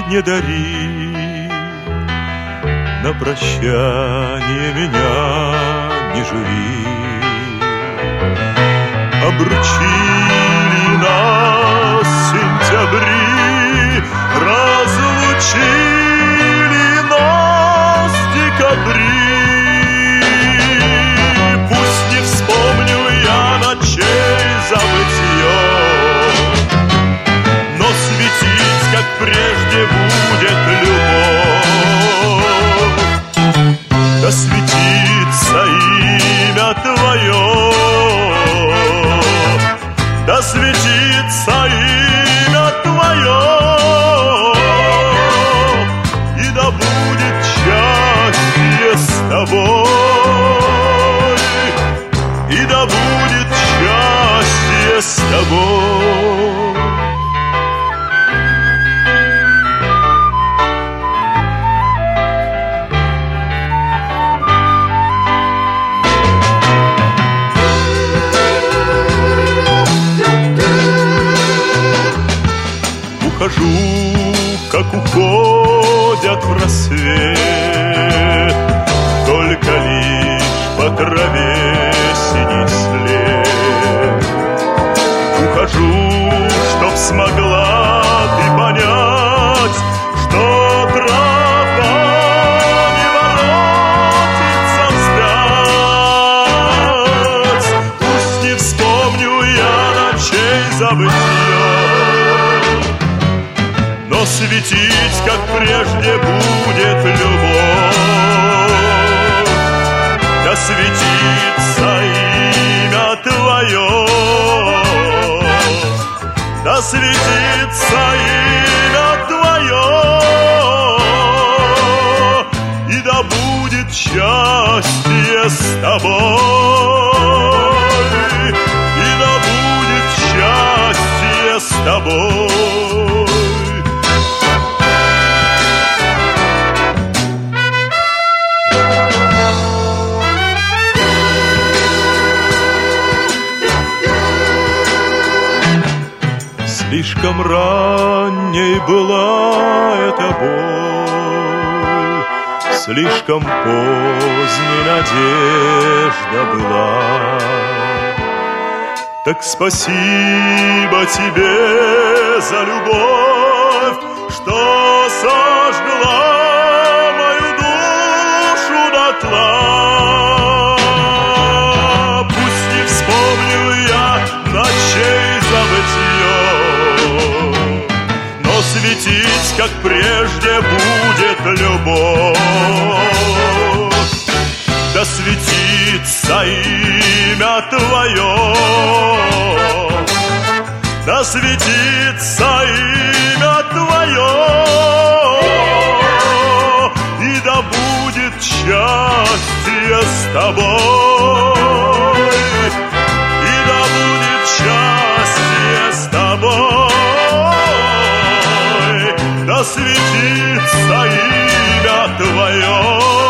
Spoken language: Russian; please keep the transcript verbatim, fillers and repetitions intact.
не дари, на прощание меня не жури. Обручили нас сентябри, разлучили нас декабри. Пусть не вспомню я ночей забытье, но светить, как прежде, будет любовь. Да светится имя Твое, да светится имя Твое, и да будет счастье с Тобой, и да будет счастье с Тобой. Ухожу, как уходят в рассвет, только лишь по траве синий след. Ухожу, чтоб смогла ты понять, что тропа не воротится вспять. Пусть не вспомню я ночей забытья, но светить, как прежде, будет любовь. Да светится имя Твое, да светится имя Твое, и да будет счастье с Тобой, и да будет счастье с Тобой. Слишком ранней была эта боль, слишком поздней надежда была. Так спасибо тебе за любовь, что сожгла мою душу дотла. Пусть не вспомню я ночей забытье, но светить, как прежде, будет любовь. Да светится имя Твое, да светится имя Твое, и да будет счастье с Тобой, и да будет счастье с Тобой, да светится имя Твое.